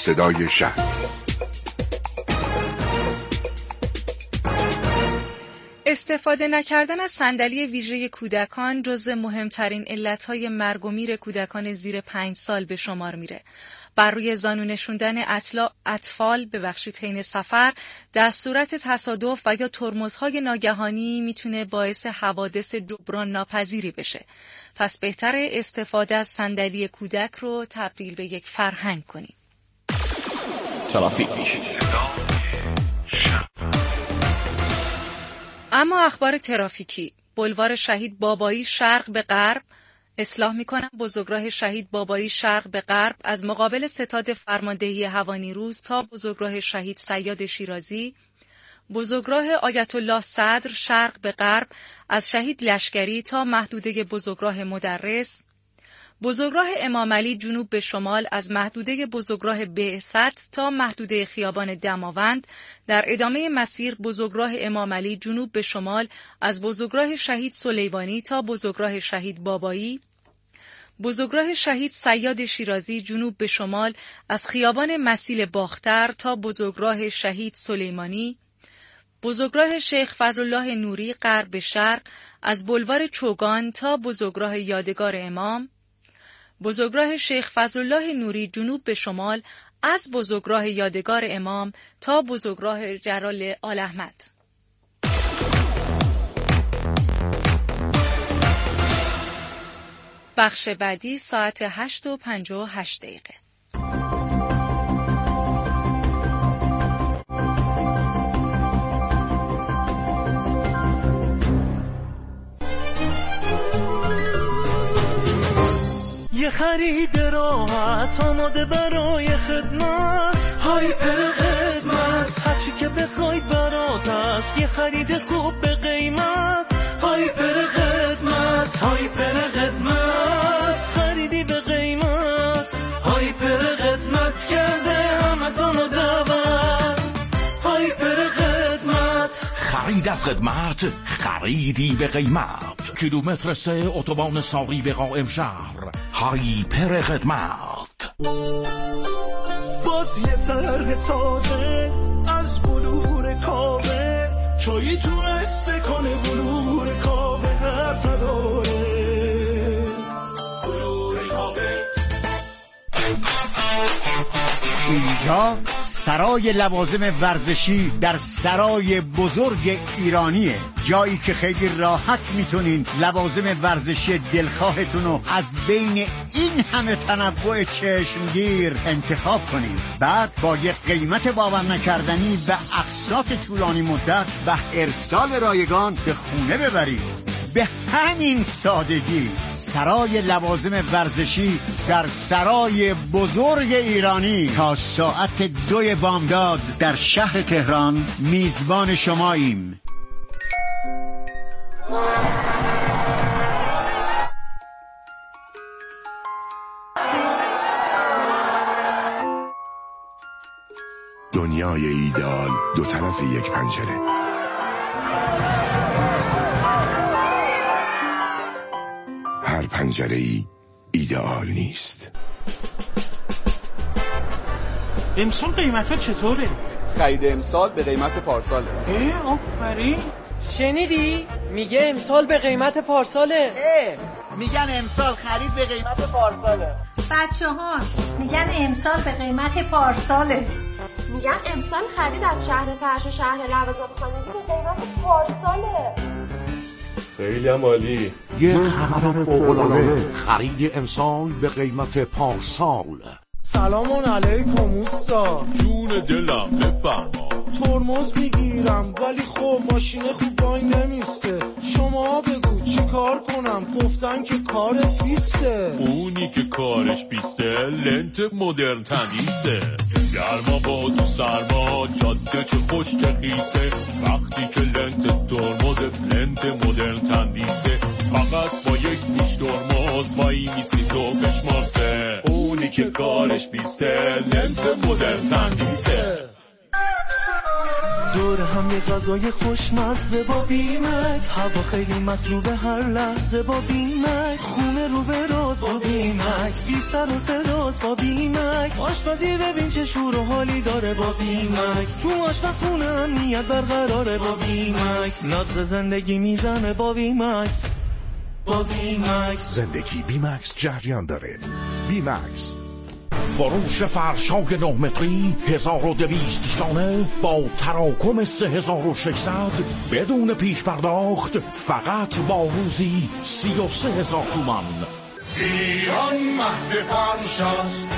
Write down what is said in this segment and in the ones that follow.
صدای شهر. استفاده نکردن از صندلی ویژه کودکان جزو مهمترین علتهای مرگ و میر کودکان زیر 5 سال به شمار میره. بر روی زانو نشوندن اطفال حین سفر در صورت تصادف و یا ترمزهای ناگهانی میتونه باعث حوادث جبران ناپذیری بشه. پس بهتره استفاده از صندلی کودک رو تبدیل به یک فرهنگ کنیم. ترافیک. اما اخبار ترافیکی. بولوار شهید بابایی شرق به غرب، اصلاح میکنم، بزرگراه شهید بابایی شرق به غرب از مقابل ستاد فرماندهی هوانیروز تا بزرگراه شهید صیاد شیرازی، بزرگراه آیت الله صدر شرق به غرب از شهید لشکری تا محدوده بزرگراه مدرس، بزرگراه امام علی جنوب به شمال از محدوده بزرگراه بعثت تا محدوده خیابان دماوند، در ادامه مسیر بزرگراه امام علی جنوب به شمال از بزرگراه شهید سلیمانی تا بزرگراه شهید بابایی، بزرگراه شهید صیاد شیرازی جنوب به شمال از خیابان مسیل باختر تا بزرگراه شهید سلیمانی، بزرگراه شیخ فضلالله نوری غرب به شرق از بلوار چوگان تا بزرگراه یادگار امام، بزرگراه شیخ فضلالله نوری جنوب به شمال از بزرگراه یادگار امام تا بزرگراه جلال آل احمد. بخش بعدی ساعت 8:58. یه خرید راحت آماده برای خدمت، هایپر خدمت، هرچی که بخواید برات هست، یه خرید خوب به قیمت، هایپر خدمت، هایپر خدمت، خریدی به قیمت، هایپر خدمت کرده همتونو دعوت، هایپر خدمت. خرید از خدمت، خریدی به قیمت. کیلومتر 3 اتوبان ساقی به قائم شهر، هایپر خدمت. باز یه طرح تازه از بلور کاوه، چایی تو استکان بلور کاوه حرف نداره، بلور کاوه. اینجا سرای لوازم ورزشی در سرای بزرگ ایرانیه، جایی که خیلی راحت میتونین لوازم ورزشی دلخواهتون رو از بین این همه تنوع چشمگیر انتخاب کنید. بعد با یک قیمت باور نکردنی و اقساط طولانی مدت و ارسال رایگان به خونه ببرید. به همین سادگی سرای لوازم ورزشی در سرای بزرگ ایرانی تا ساعت 2 بامداد در شهر تهران میزبان شماییم. دنیای ایدئال دو طرف یک پنجره. هر پنجره‌ای ایدئال نیست. امسال قیمت ها چطوره؟ خرید امسال به قیمت پارساله. آفرین. شنیدی؟ میگه امسال به قیمت پارساله. میگن امسال خرید به قیمت پارساله. بچه‌ها میگن امسال به قیمت پارساله. میگن امسال خرید از شهر فرش و شهر لوازم خانگی به قیمت پارساله. خیلی هم عالی. یه خبر فوق‌العاده، خرید امسال به قیمت پارسال. سلام علیکم اوستا. جون دلم بفرما. ترمز میگیرم ولی خب ماشین خوب وای نمیسته، شما بگو چی کار کنم؟ گفتن که کارت بیسته. اونی که کارش بیسته لنت مدرن تندیسه، گرما با تو سرما جاده چه خوش چه خیسه، وقتی که لنت ترمزت لنت مدرن تندیسه، فقط با یک پیش ترمز وای میستی تو بشماسه، اونی که کارش بیسته لنت مدرن تندیسه. دور هم یه غذای خوشمزه با بیمکس، هوا خیلی مطلوبه هر لحظه با بیمکس، خونه رو به راز با بیمکس، بی سر و صداست با بیمکس، آشپزی ببین چه شور و حالی داره با بیمکس، تو آشپزخونه امنیت برقراره با بیمکس، نبض زندگی میزنه با بیمکس. با بیمکس زندگی بیمکس جریان داره. بیمکس فروش فرش‌های 9 متری 1200 شانه با تراکم 3600 بدون پیش پرداخت، فقط با روزی 33,000 تومان. ایران مهد فرش است.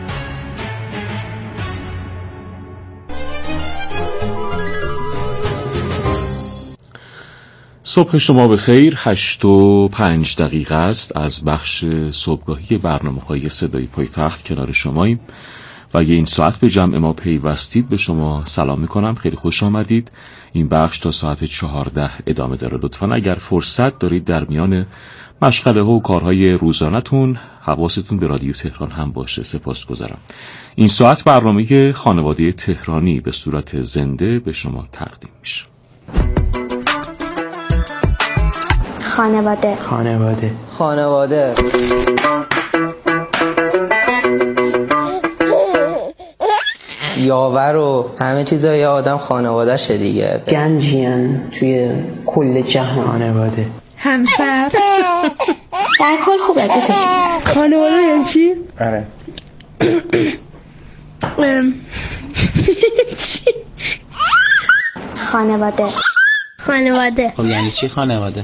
صبح شما بخیر. 8:05 است از بخش صبحگاهی برنامه‌های صدای پایتخت کنار شماییم و اگه این ساعت به جمع ما پیوستید به شما سلام میکنم. خیلی خوش آمدید. این بخش تا ساعت 14 ادامه داره. لطفاً اگر فرصت دارید در میان مشغله ها و کارهای روزانه‌تون حواستون به رادیو تهران هم باشه. سپاسگزارم. این ساعت برنامه خانواده تهرانی به صورت زنده به شما تقدیم میشه. خانواده یاور و همه چیزای آدم خانواده شه دیگه. گنجین توی کل جهان. خانواده همسر در کل خوبه دوستش می‌دارم. خانواده یعنی چی؟ آره خانواده خب یعنی چی خانواده؟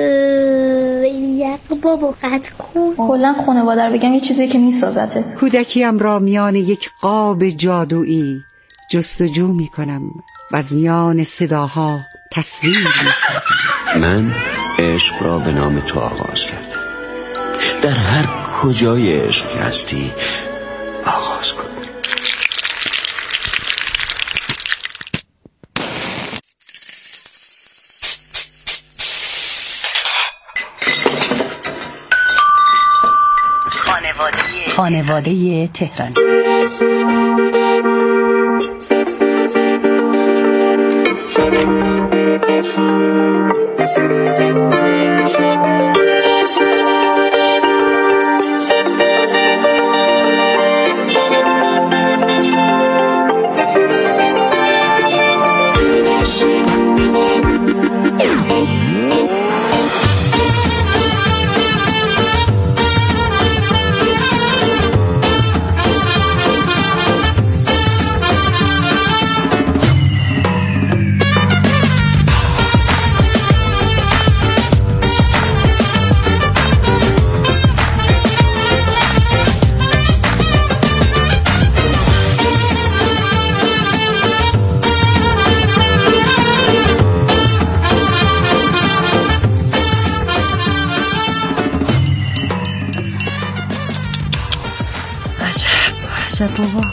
یک بابا قطع کن. کلا خانواده رو بگم یه چیزی که میسازتت. کودکیم را میان یک قاب جادویی جستجو میکنم و از میان صداها تصویر میسازم. من عشق را به نام تو آغاز کردم. در هر کجای عشق هستی آغاز کن. خانواده تهرانی. بابا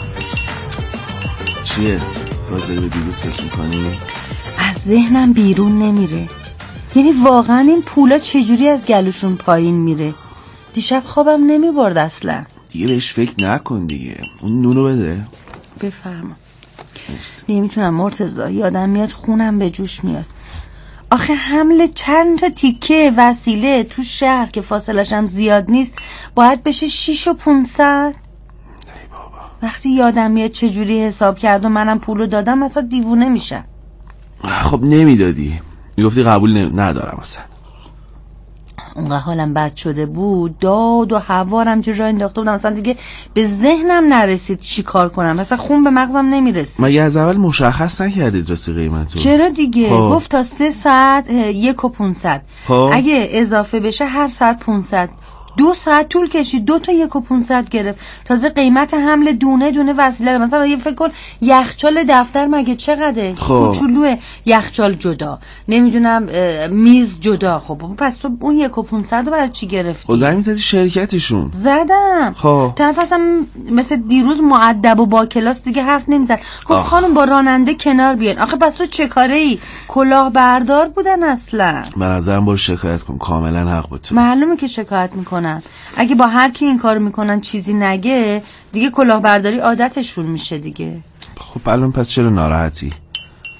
چیه؟ بازه به دیروز فکر میکنی؟ از ذهنم بیرون نمیره. یعنی واقعا این پولا چجوری از گلوشون پایین میره؟ دیشب خوابم نمیبرد اصلا. دیگه بهش فکر نکن دیگه. اون نونو بده. بفرما. نمیتونم مرتضی، یادم میاد خونم به جوش میاد. آخه حمل چند تا تیکه وسیله تو شهر که فاصلش هم زیاد نیست باید بشه 6,500. وقتی یادم میاد چجوری حساب کرد و منم پولو دادم اصلا دیوونه میشم. خب نمیدادی، میگفتی قبول ندارم اصلا. اونقدر حالم بد شده بود، داد و هوارم جو راه انداخته بودم اصلا دیگه به ذهنم نرسید چی کار کنم، اصلا خون به مغزم نمیرسید. مگه از اول مشخص نکردید راستی قیمتو؟ چرا دیگه گفت تا 3 ساعت 1,500. اگه اضافه بشه هر ساعت 500. 2 ساعت طول کشید 2 تا 1,500 گرفت. تازه قیمت حمل دونه دونه وسیله، مثلا یه فکر کن یخچال دفتر مگه چقدره؟ کوچولوه، یخچال جدا، نمیدونم میز جدا. خب پس تو اون 1,500 رو برای چی گرفتی؟ خب زنگ زدی شرکتشون؟ زدم. طرف اصلا مثل دیروز مؤدب و با کلاس دیگه حرف نمیزد. گفت خانم با راننده کنار بیاین. آخه پس تو چه کاره ای؟ کلاهبردار بودن اصلا. به نظرم برو شکایت کن، کاملا حق بود. معلومه که شکایت میکنن. اگه با هر کی این کارو میکنن چیزی نگه دیگه کلاهبرداری عادتشون میشه دیگه. خب الان پس چرا ناراحتی؟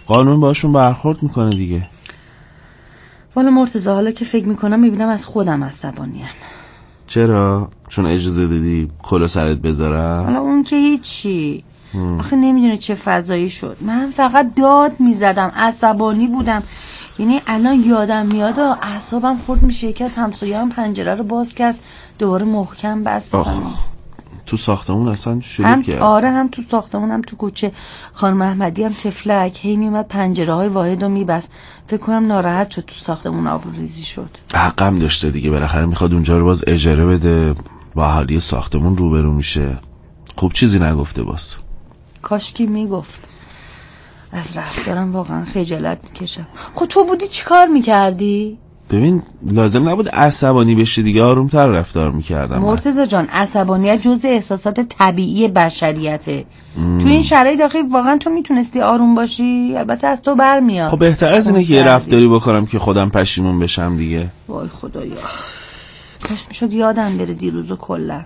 قانون باشون برخورد میکنه دیگه. والا مرتضی حالا که فکر میکنم میبینم از خودم عصبانیم. چرا؟ چون اجازه دادی کلا سرت بذارم؟ حالا اون که هیچی. آخه نمیدونی چه فضایی شد. من فقط داد میزدم، عصبانی بودم. یعنی الان یادم میاد اعصابم خورد میشه. یکی از همسایه‌ام پنجره رو باز کرد، دوباره محکم بست. تو ساختمون اصلا شروع کرد. آره، هم تو ساختمون هم تو کوچه. خانم احمدی هم تفلک هی میومد پنجره‌های واحد رو میبست. فکر کنم ناراحت شد تو ساختمون آبروریزی شد. حقم داشته دیگه، بالاخره میخواد اونجا رو باز اجاره بده، با اهالی ساختمون روبرو میشه. خوب چیزی نگفته باز. کاشکی میگفت. از رفتارم واقعا خجالت میکشم. خب تو بودی چی کار میکردی؟ ببین لازم نبود عصبانی بشی دیگه، آرومتر رفتار میکردم. مرتضی جان عصبانیت جزء احساسات طبیعی بشریته. تو این شرایط داخل واقعا تو میتونستی آروم باشی؟ البته از تو برمیاد. خب بهتر از اینه که یه رفتاری بکنم که خودم پشیمون بشم دیگه. وای خدایا، کاش میشد یادم بره دیروزو کلا.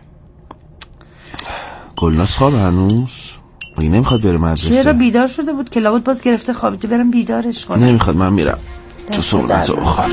گلناز خواب هنوز؟ مگه نمیخواد بره مدرسه؟ چرا بیدار شده بود که لابد باز گرفته خوابیده، برم بیدارش کنم. نمیخواد، من میرم تو صورت بخور.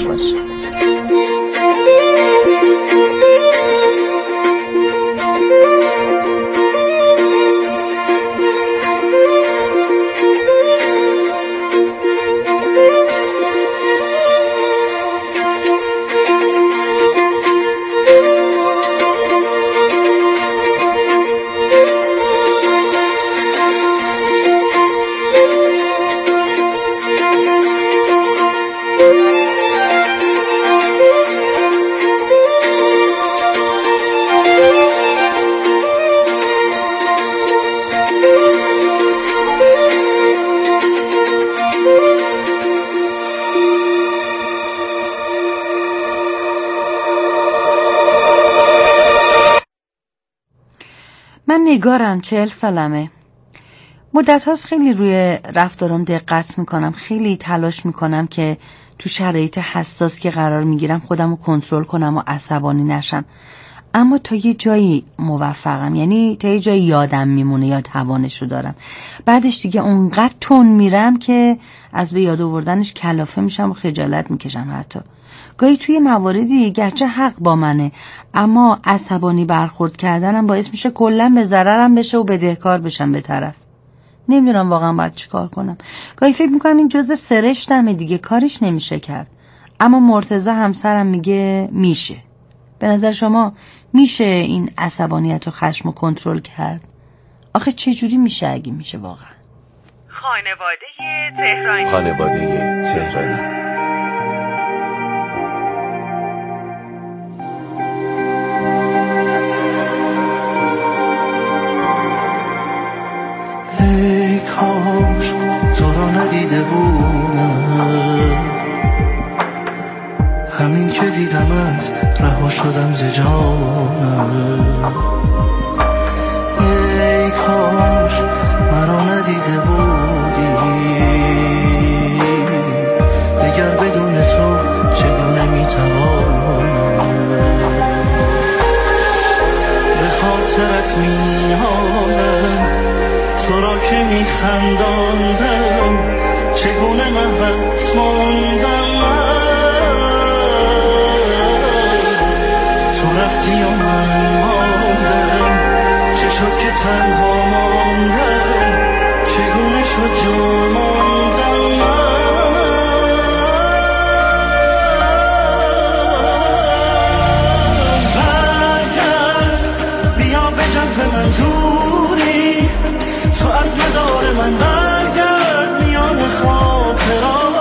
من نگارم، 40 سالمه. مدت هاست خیلی روی رفتارم دقت میکنم. خیلی تلاش میکنم که تو شرایط حساس که قرار میگیرم خودم رو کنترل کنم و عصبانی نشم. اما تا یه جایی موفقم، یعنی تا یه جایی یادم میمونه یا توانشو دارم. بعدش دیگه اونقدر تون میرم که از به یاد آوردنش کلافه میشم و خجالت میکشم. حتی گاهی توی مواردی گرچه حق با منه، اما عصبانی برخورد کردنم باعث میشه کلا به ضررم بشه و بدهکار بشم به طرف. نمیدونم واقعا باید چی کار کنم. گاهی فکر میکنم این جزء سرشتمه دیگه، کارش نمیشه کرد. اما مرتضی همسرم میگه میشه. به نظر شما میشه این عصبانیت و خشم رو کنترل کرد؟ آخه چجوری میشه اگه میشه واقعا؟ خانواده تهرانی. ای کاش تو رو ندیده بودم، همین که دیدمت رها شدم ز جانم. ای کاش مرا ندیده بودی، دیگر بدون تو چگونه میتوانم. به خاطرت میمانم، تو را که میخنداندم، چگونه محبت ماندم. تو رفتی و من ماندم، چه شد که تنها ماندم، چگونه شد جا ماندم. برگرد بیا به جنب من دوری، تو از مدار من برگرد میان خاطراتم.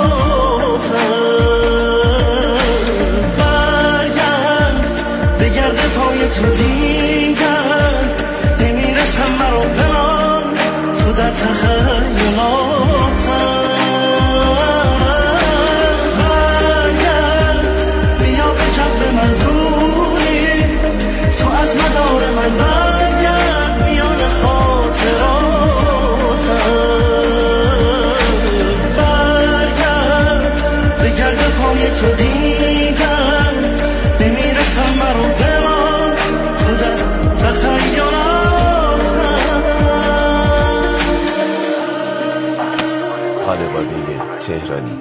برگرد بگرد پای تو دیگر، نمیرسم مرا بمان تو در تخیلاتم. برگرد بیا به جنب من دوری، تو از مدار من برگرد میان خاطراتم. تو دیگر نمیرسم مرا بمان تو در تخیلاتم. خانواده تهرانی.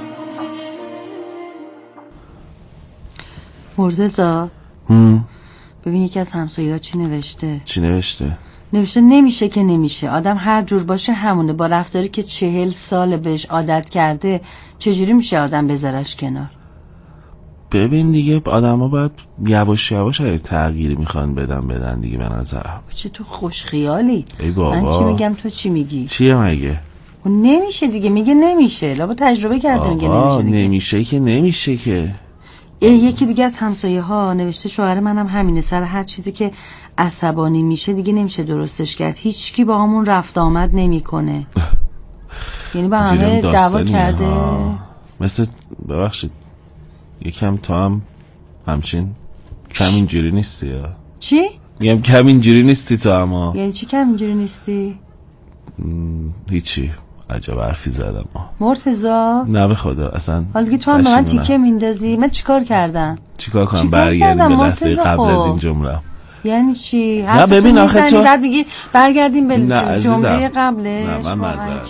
مرتضی ببین یکی از همسایه‌ها چی نوشته. چی نوشته؟ نوشته نمیشه که نمیشه، آدم هر جور باشه همونه، با رفتاری که 40 سال بهش عادت کرده چجوری میشه آدم بذارش کنار؟ ببین دیگه آدم ها باید یواش یواش تغییر میخوان بدن دیگه به نظرم. چه تو خوش خیالی؟ ای بابا من چی میگم تو چی میگی؟ چیه مگه؟ نمیشه دیگه، میگه نمیشه، لابا تجربه کرده میگه نمیشه دیگه. نمیشه که نمیشه که. یکی دیگه از همسایه ها نوشته شوهر منم همینه، سر هر چیزی که عصبانی میشه دیگه نمیشه درستش کرد، هیچکی با همون رفت آمد نمیکنه. یعنی با همه دعوا کرده. مثل ببخشید یکم تو هم همچین کم اینجوری نیستی یا؟ چی؟ میگم کم اینجوری نیستی تو اما. یعنی چی کم اینجوری نیستی؟ هیچی، عجب حرفی زدم. مرتضی نه به خدا اصلا. حالا دیگه تو هم به من تیکه میندازی. من چیکار کردم؟ چیکار کنم؟ برگردیم به لحظه قبل از این جمله. یعنی چی؟ نه ببین آخه تو بعد میگی برگردیم به جمله قبلش. نه من معذرت.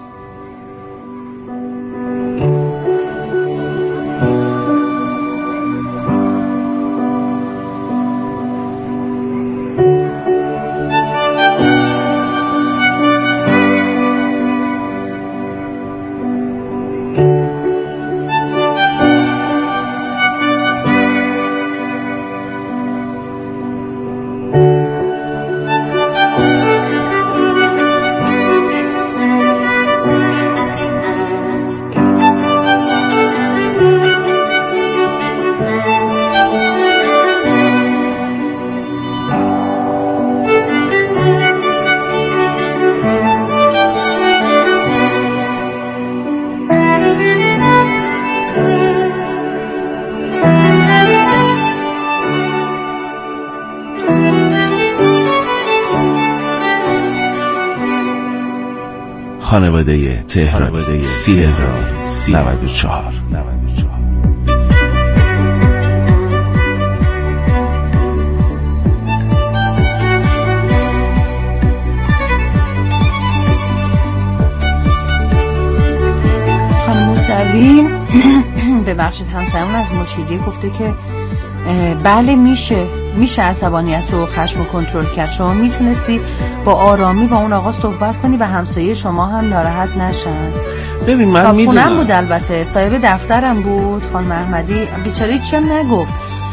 خانواده تهران 30,094. خانم موسوی ببخشید همسایمون از مشیدی گفته که بله میشه عصبانیت و خشم رو کنترل کرد. شما میتونستی با آرامی با اون آقا صحبت کنی و همسایه شما هم ناراحت نشن. ببین من میدونم بود، البته صاحب دفترم بود خانم احمدی، بیچاره چیم نگفت،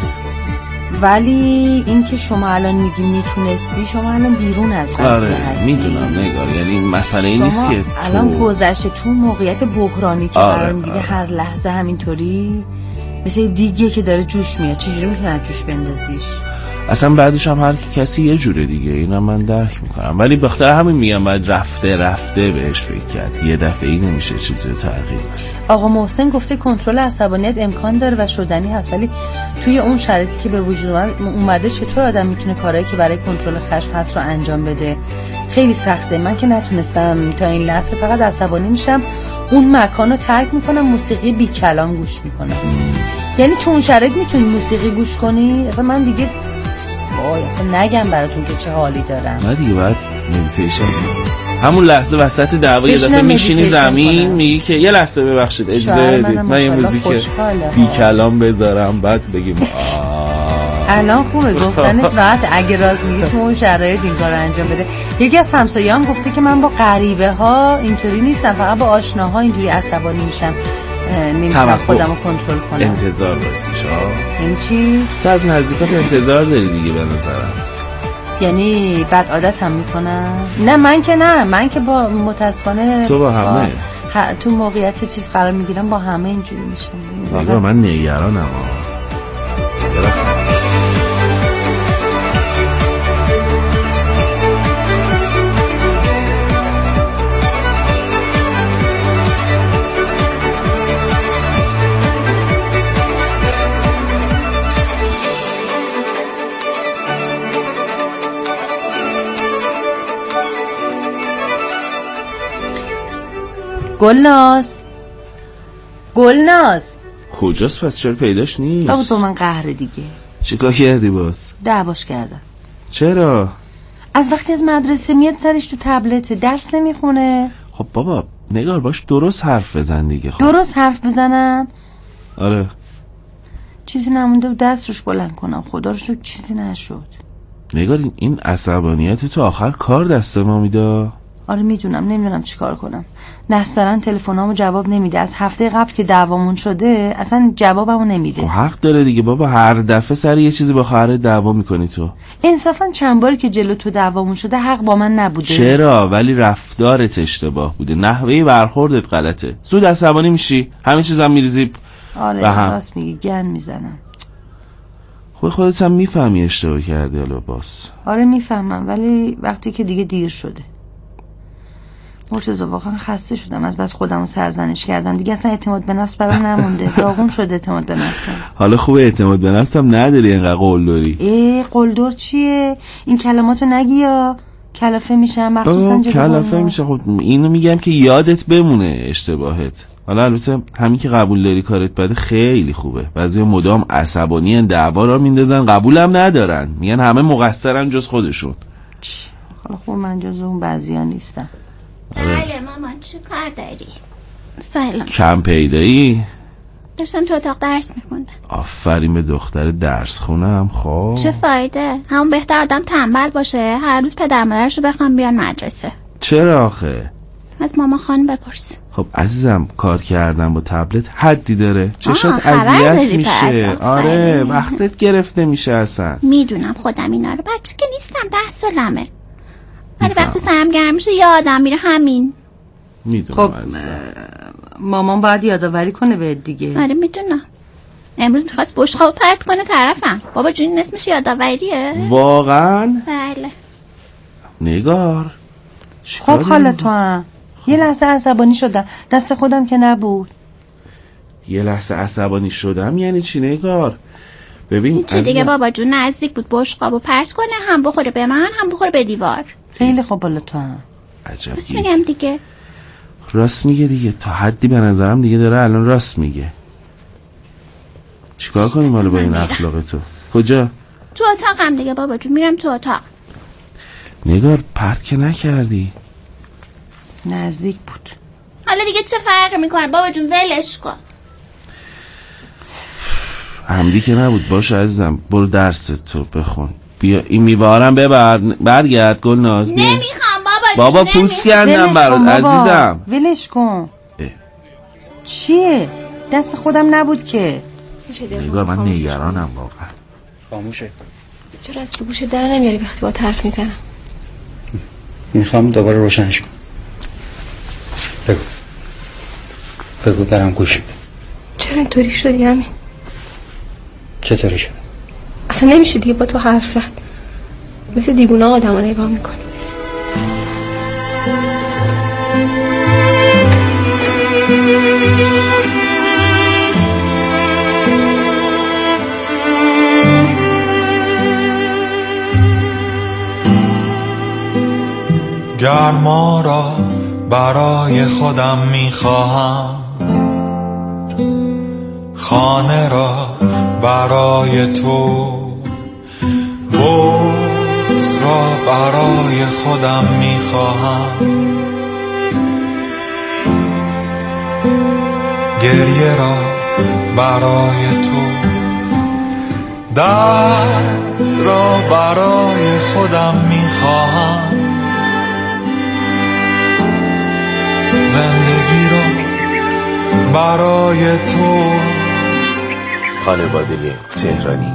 ولی این که شما الان میگی میتونستی، شما الان بیرون از قضیه هستی. میدونم نگار، یعنی مسئله این نیست که الان گذشته تو موقعیت بحرانی که قرار میگیره هر لحظه همینطوری مثل دیگه که داره جوش میاد، چجوری میتونی از جوش بندازیش؟ اصلا بعدش هم هر کسی یه جوره دیگه، اینا من درک میکنم، ولی بخاطر همین میگم باید رفته بهش فکر کرد، یه دفعه‌ای نمیشه چیزی رو تغییر. آقا محسن گفته کنترل عصبانیت امکان داره و شدنی هست، ولی توی اون شرایطی که به وجود اومده چطور آدم میتونه کارهایی که برای کنترل خشم هست رو انجام بده؟ خیلی سخته. من که نتونستم تا این لحظه، فقط عصبانی میشم، اون مکان رو ترک میکنم، موسیقی بی کلام گوش میکنم. یعنی تو اون شرایط میتونی موسیقی گوش کنی؟ اصلا من دیگه اصلا نگم براتون که چه حالی دارم. نه دیگه باید مدیتیشن همون لحظه وسط دعوا یه دفعه میشینی زمین میگی که یه لحظه ببخشید اجازه بدید من یه موزیک بی کلام بذارم، بعد بگیم الان خوبه گفتنش راحت. اگه راست میگی تو اون شرایط این کارو انجام بده. یکی از همسایه‌ام گفته که من با غریبه ها اینطوری نیستم، فقط با آشناها اینجوری عصبانی میشم، نمیتونم خودم رو کنترل کنم. انتظار باز میشه. یعنی چی؟ تو از نزدیکات انتظار داری دیگه به نظرم. یعنی بد عادت هم میکنم؟ نه من که با متاسفانه تو با همه تو موقعیت چیز قرار میگیرم، با همه اینجوری میشم. نگاه من نگرانم. گلناز کجاست پس؟ چرا پیداش نیست؟ بابا تو من قهر دیگه. چیکار کردی باز؟ دعواش کردم. چرا؟ از وقتی از مدرسه میاد سرش تو تبلت درس نمیخونه. خب بابا نگار باش درست حرف بزن دیگه. خب درست حرف بزنم؟ آره. چیزی نمونده بود دست روش بلند کنم. خدا رو شکر چیزی نشد. نگار این عصبانیت تو آخر کار دست ما میده. آره میدونم، نمیدونم چیکار کنم. نسترن تلفنامو جواب نمیده. از هفته قبل که دعوامون شده اصلا جوابمو نمیده. خب حق داره دیگه بابا، هر دفعه سر یه چیزی با خواهرت دعوا میکنی تو. انصافا چند باری که جلو تو دعوامون شده حق با من نبوده. چرا؟ ولی رفتارت اشتباه بوده، نحوه برخوردت غلطه. زود عصبانی میشی، همه چیزم میریزی. آره راست میگی، گن میزنم. خودت هم میفهمی اشتباه کردی حالا باز. آره میفهمم، ولی وقتی که دیگه دیر شده. مرتضی واقعا خسته شدم از بس خودمو سرزنش کردم دیگه. اصلا اعتماد به نفس برام نمونده. داغون شده اعتماد به نفسم. حالا خوبه اعتماد به نفسم نداری، اینقدر قلدری. قلدر چیه؟ این کلماتو نگی یا کلافه میشم. مخصوصا کلافه میشه. خب اینو میگم که یادت بمونه اشتباهت. حالا البته همین که قبول داری کارت بده خیلی خوبه. بعضیا مدام عصبانی ان، دعوا را میندازن، قبولم ندارن، میگن همه مقصرن جز خودشون. حالا خب من جز اون بعضیا نیستم. بله مامان چه کار داری؟ سلام. کم پیدایی؟ داشتم تو اتاق درس میخوندم. آفرین به دختر درس خونم. خب چه فایده؟ همون بهتر آدم تنبل باشه، هر روز پدر مادرشو بخوام بیان مدرسه. چرا آخه؟ از ماما خانم بپرس. خب عزیزم کار کردن با تبلت حدی داره، چشات اذیت میشه. آره وقتت گرفته میشه. اصلا میدونم خودم اینا رو، بچه که نیستم 10 سالمه، ولی وقتی سرم گرم میشه یادم میره همین. میدونم. خب مامان باید یادآوری کنه به دیگه. آره میدونم. امروز میخواست بشقابو پرت کنه طرفم. بابا جون این اسمش یادآوریه؟ واقعا؟ بله. نگار خب حالا تو هم یه لحظه عصبانی شدم، دست خودم که نبود. یه لحظه عصبانی شدم یعنی چی نگار؟ ببین چی دیگه بابا جون نزدیک بود بشقابو پرت کنه، هم بخوره به من هم بخوره به دیوار. خیلی خوب حالا تو هم. عجب. راست میگم دیگه. راست میگه دیگه، تا حدی به نظرم دیگه داره الان راست میگه. چیکار کنیم حالا با این اخلاق تو؟ کجا؟ تو اتاقم دیگه بابا جون، میرم تو اتاق. نگار پرت که نکردی؟ نزدیک بود. حالا دیگه چه فرقی میکنه بابا جون، ولش کن. عمدی که نبود. باشه عزیزم برو درست تو بخون. بیا این میوارم ببر، برگرد گلناز. نمیخوام بابا پوست کردم برات عزیزم. ولش کن. چیه؟ دست خودم نبود که. نگار من نگرانم واقعا. خاموشه. چرا از تو گوشه در نمیاری وقتی با حرف میزنم؟ میخوام دوباره روشنش کنم. بگو دارم گوش میدم. چرا اینطوری شدی همین؟ چطوری شد؟ اصلا نمیشه دیگه با تو حرف زد. مثل دیوونه آدم رو نگاه میکنی. گرما را برای خودم میخواهم، خانه را برای تو، بغض را برای خودم میخواهم، گریه را برای تو، درد را برای خودم میخواهم، زندگی رو برای تو. خانواده تهرانی.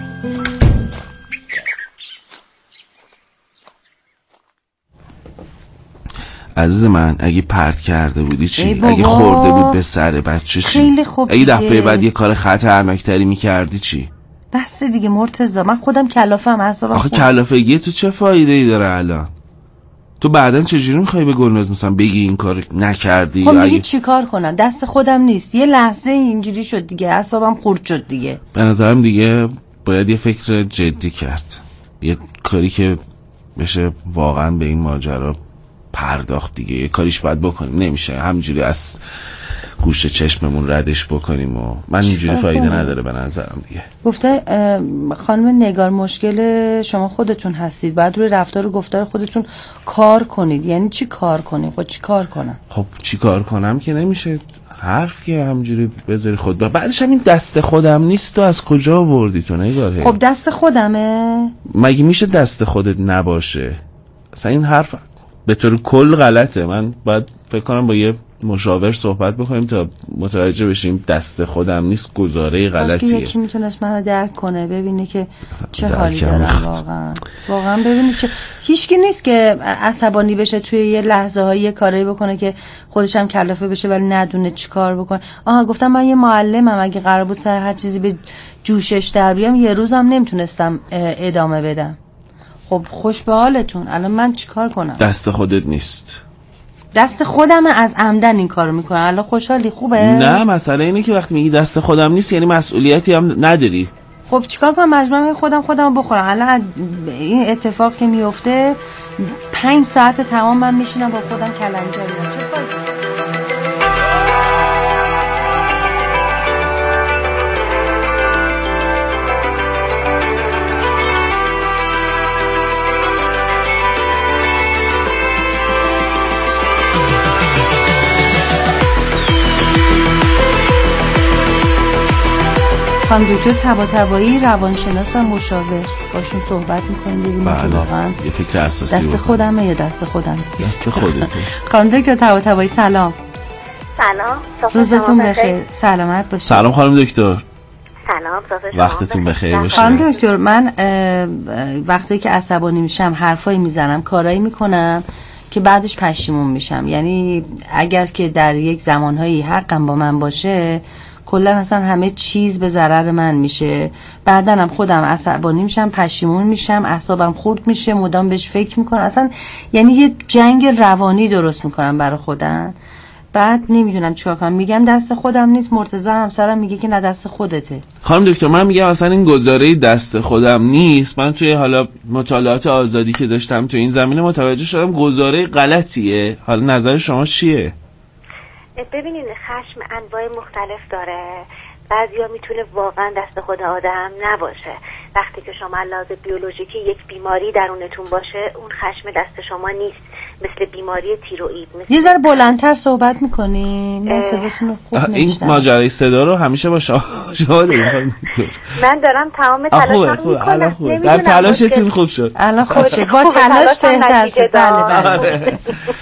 عزیز من اگه پرت کرده بودی چی؟ اگه خورده بود به سر بچه چی؟ خیلی خوب. اگه دفعه بعد یه کار خطرناکتری میکردی چی؟ بس دیگه مرتضی، من خودم کلافم. آخه کلافگی تو چه فایده ای داره الان؟ تو بعدن چجوری میخوای به گلناز مثلا بگی این کار نکردی؟ خب میگی چی کار کنم؟ دست خودم نیست. یه لحظه اینجوری شد دیگه، اعصابم خورد شد دیگه. به نظرم دیگه باید یه فکر جدی کرد، یه کاری که بشه واقعا به این ماجرا پرداخت دیگه. یه کاریش باید بکنیم، نمیشه همینجوری از گوشه چشممون ردش بکنیم و من اینجوری فایده نداره به نظرم دیگه. گفته خانم نگار مشکل شما خودتون هستید، باید روی رفتار و گفتار خودتون کار کنید. یعنی چی کار کنیم؟ خب چی کار کنم؟ خب چی کار کنم که نمیشه حرف که همجوری بذاری خود بعدش هم این دست خودم نیست. تو از کجا آوردی تو نگار؟ خب دست خودمه. مگه میشه دست خودت نباشه؟ اصلا این حرف به طور کل غلطه. من باید فکر کنم با یه مشاور صحبت بکنیم تا متوجه بشیم دست خودم نیست گزاره غلطیه. یکی میتونست منو درک کنه، ببینه که چه حالی دارم. واقعا ببینه چه هیچکی نیست که عصبانی بشه توی یه لحظه های یه کاری بکنه که خودش هم کلافه بشه ولی ندونه چی کار بکنه. گفتم من یه معلمم، اگه قرار بود سر هر چیزی به جوشش در بیام یه روزم نمیتونستم ادامه بدم. خب خوش به حالتون، الان من چیکار کنم؟ دست خودت نیست. دست خودم از عمدن این کارو میکنم. الان خوشحالی؟ خوبه؟ نه مسئله اینه که وقتی میگی دست خودم نیست یعنی مسئولیتی هم نداری. خب چیکار کنم؟ مجبورم خودم بخورم. الان این اتفاق که میفته 5 ساعت تمام من میشینم با خودم کلنجاری. چه فایده؟ خانم دکتر طباطبایی روانشناس و مشاور، باشون صحبت میکنیم ببینیم که واقعا یه فکر اساسی دست خودمه یا دست خودم؟ دست خودته. خانم دکتر طباطبایی سلام. سلام، روزتون بخیر، سلامت باشید. سلام خانم دکتر. سلام، وقتتون بخیر باشه. خانم دکتر من وقتی که عصبانی میشم حرفایی میزنم، کارایی میکنم که بعدش پشیمون میشم. یعنی اگر که در یک زمانهایی حقم با من باشه کلا اصلا همه چیز به ضرر من میشه. بعدن هم خودم عصبانی میشم، پشیمون میشم، اعصابم خورد میشه، مدام بهش فکر میکنم. اصلا یعنی یه جنگ روانی درست میکنم برای خودم. بعد نمیدونم چیکار کنم. میگم دست خودم نیست، مرتضی همسرم میگه که نه دست خودته. خانم دکتر من میگم اصلا این گزاره دست خودم نیست. من توی حالا مطالعات آزادی که داشتم تو این زمینه متوجه شدم گزاره غلطیه. حالا نظر شما چیه؟ ببینید خشم انواع مختلف داره. بعضیا میتونه واقعا دست خود آدم نباشه. وقتی که شما لحاظ بیولوژیکی یک بیماری درونتون باشه اون خشم دست شما نیست. مثل بیماری تیروئید. یه ذره بلندتر صحبت میکنین؟ من صداتون رو خوب نمیشنوم. این ماجرای صدا رو همیشه با شما داریم. من دارم تمام تلاشم میکنم. در تلاشتون خوب شد. الان خوب شد. با تلاش بهتر شد. بله.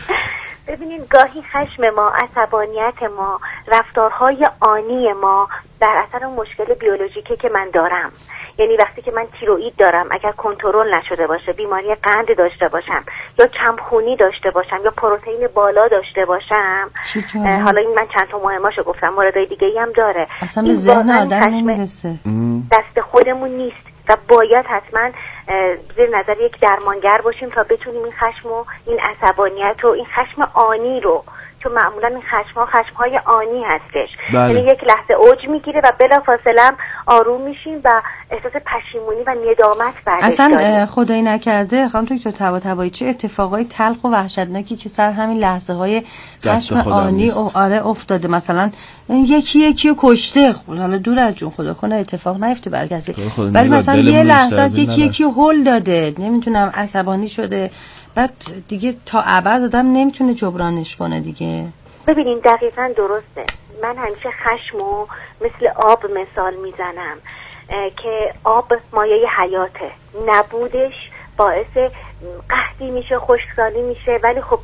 ببینید گاهی خشم ما، عصبانیت ما، رفتارهای آنی ما در اثر مشکل بیولوژیکی که من دارم. یعنی وقتی که من تیروئید دارم اگر کنترل نشده باشه، بیماری قند داشته باشم یا کمخونی داشته باشم یا پروتئین بالا داشته باشم، حالا این من چند تا مهماشو گفتم، موردهای دیگه‌ای هم داره. اصلا به ذهن آدم نمیرسه. دست خودمون نیست و باید حتما زیر نظر یک درمانگر باشیم تا بتونیم این خشم و این عصبانیت و این خشم آنی رو، چون معمولا این خشم‌های آنی هستش، یعنی یک لحظه اوج میگیره و بلافاصله آروم میشیم و احساس پشیمونی و ندامت بعدش اصلا داریم. خدای نکرده خانم دکتر طباطبایی چه اتفاقای تلخ و وحشتناکی که سر همین لحظه‌های خشم آنی افتاده. مثلا یکی رو کشته، حالا دور از جون خدا کنه اتفاق نیفته بر کسی، ولی مثلا یه لحظه یکی رو هول داده، نمیتونم عصبانی شده، بعد دیگه تا ابد آدم نمیتونه جبرانش کنه دیگه. ببینین دقیقاً درسته. من همیشه خشمو مثل آب مثال میزنم که آب مایه حیاته، نبودش باعث قحطی میشه، خشکسالی میشه، ولی خب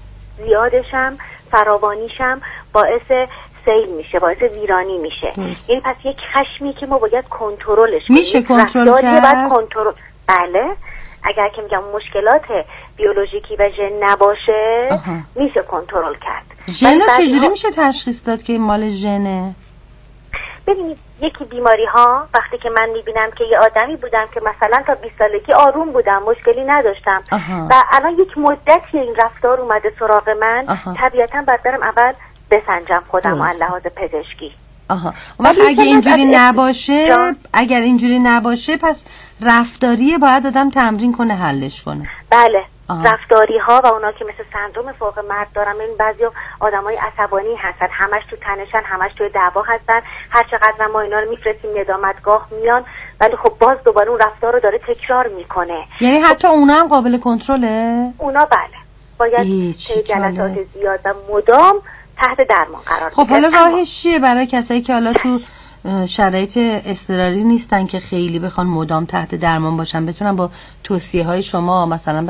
زیادشم فراوانیشم باعث سیل میشه، باعث ویرانی میشه. یعنی پس یک خشمی که ما باید کنترلش کنیم. میشه کنترل کرد؟ بله، اگر که میگم مشکلات بیولوژیکی و ژن نباشه میشه کنترل کرد. ژن چجوری میشه تشخیص داد که این مال ژنه؟ ببینید یکی بیماری ها وقتی که من میبینم که یه آدمی بودم که مثلا تا 20 سالگی آروم بودم، مشکلی نداشتم و الان یک مدتی این رفتار اومده سراغ من، طبیعتا باید برم اول بسنجم خودم و لحاظ پزشکی. اگر اینجوری نباشه پس رفتاریه، باید آدم تمرین کنه حلش کنه. بله رفتاری ها و اونا که مثل سندروم فوق مرد دارن. این بعضیا آدمای عصبانی هستن، همش تو تنشن، همش توی دعوا هستن، هر چقدر ما اینا رو میفرستیم ندامتگاه میان ولی خب باز دوباره اون رفتار رو داره تکرار میکنه. یعنی حتی اونا هم قابل کنترله؟ اونا بله باید جلسات زیاد و مدام تحت درمان قرار بگیرن. خب حالا راهش چیه برای کسایی که حالا تو شرایط اضطراری نیستن که خیلی بخوان مدام تحت درمان باشن، بتونن با توصیه های شما مثلا